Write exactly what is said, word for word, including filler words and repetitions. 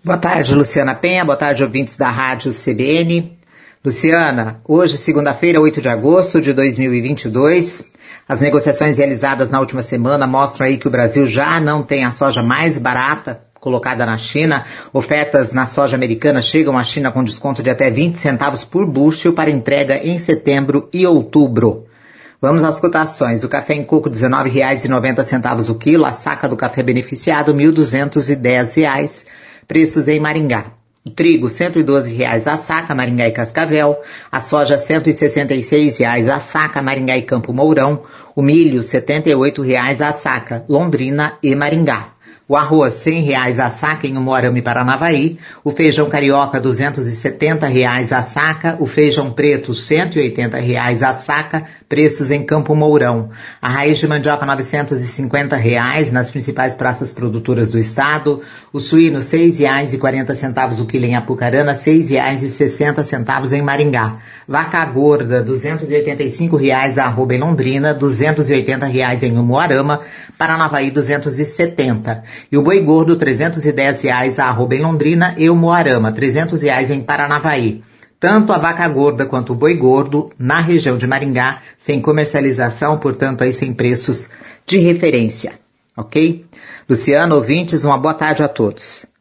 Boa tarde, Luciana Penha. Boa tarde, ouvintes da Rádio C B N. Luciana, hoje, segunda-feira, oito de agosto de dois mil e vinte e dois, as negociações realizadas na última semana mostram aí que o Brasil já não tem a soja mais barata colocada na China. Ofertas na soja americana chegam à China com desconto de até vinte centavos por bushel para entrega em setembro e outubro. Vamos às cotações. O café em coco dezenove reais e noventa centavos o quilo, a saca do café beneficiado mil duzentos e dez reais. Preços em Maringá. O trigo, cento e doze reais a saca, Maringá e Cascavel. A soja, cento e sessenta e seis reais a saca, Maringá e Campo Mourão. O milho, setenta e oito reais a saca, Londrina e Maringá. O arroz, cem reais a saca em Umuarama e Paranavaí. O feijão carioca, duzentos e setenta reais a saca. O feijão preto, cento e oitenta reais a saca. Preços em Campo Mourão. A raiz de mandioca, novecentos e cinquenta reais nas principais praças produtoras do estado. O suíno, seis reais e quarenta centavos o quilo em Apucarana, seis reais e sessenta centavos em Maringá. Vaca gorda, duzentos e oitenta e cinco reais a arroba em Londrina, duzentos e oitenta reais em Umuarama, Paranavaí duzentos e setenta. E o boi gordo, trezentos e dez reais a arroba em Londrina e Umuarama, trezentos reais em Paranavaí. Tanto a vaca gorda quanto o boi gordo, na região de Maringá, sem comercialização, portanto, aí sem preços de referência. Ok? Luciano, ouvintes, uma boa tarde a todos.